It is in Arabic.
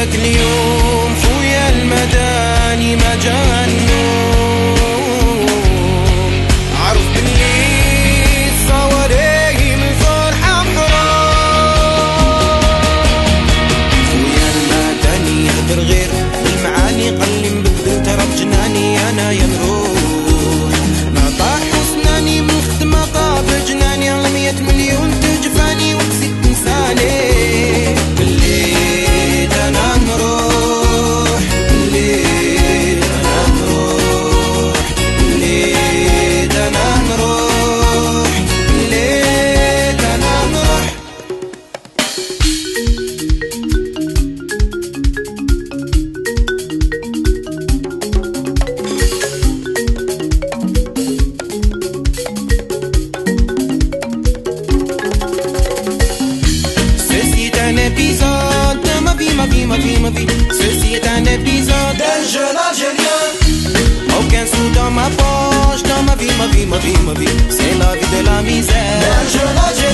لك اليوم خويا المداني ما جا النوم، عرف باللي الصواريخ من الفرحة محروم. خويا المداني يهدر غير بالمعاني، قلي مبدل ترى بجناني انا يا نروح، نطاح وسناني من خدمة طاب جناني، 100 مليون تجفاني ونسيت تنساني. Ma vie, ceci est un épisode d'un jeune Algérien. Aucun sou dans ma poche, dans ma vie, c'est la vie de la misère d'un jeune Algérien.